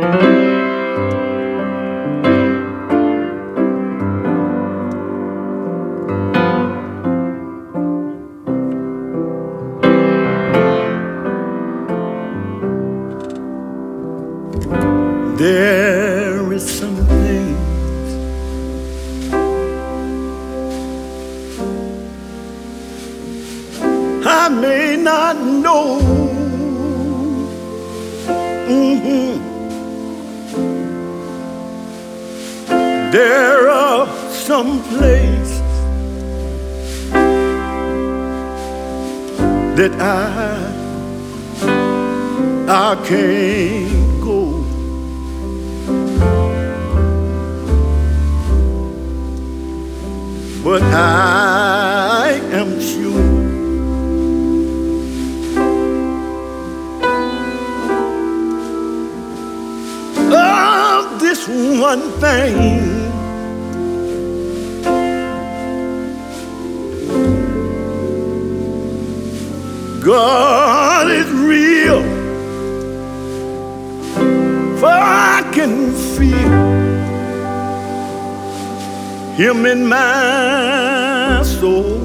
There is something I may not know. There are some places that I can't go. But I am sure of this one thing. God is real, for I can feel Him in my soul.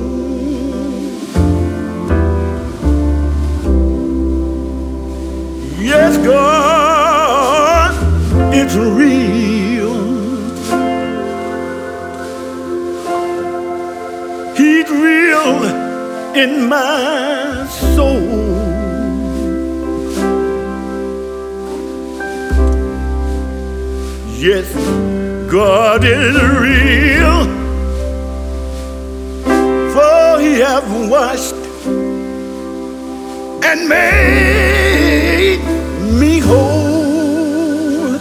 Yes, God, it's real. He's real in my soul. Yes, God is real, for He hath washed and made me whole.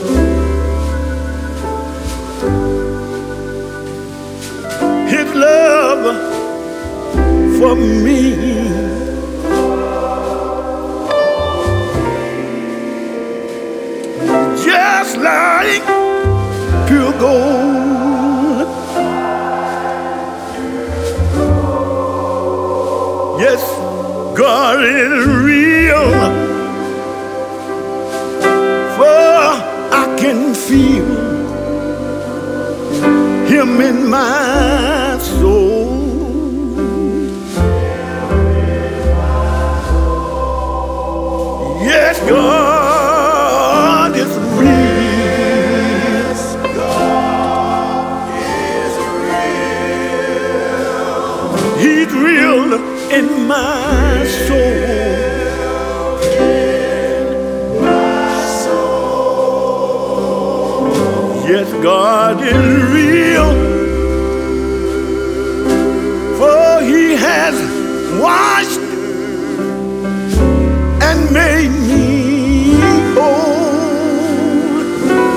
His love for me just like pure gold. Yes, God is real, for I can feel Him in my soul. Yes, God is real. He's real in my soul. Yes, God is real, for He has washed and made me whole.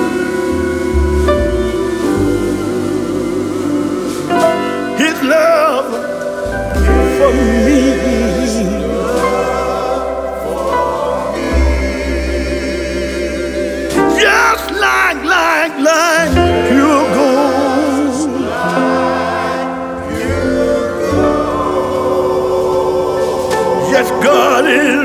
His love for me just like pure gold. Yes, God is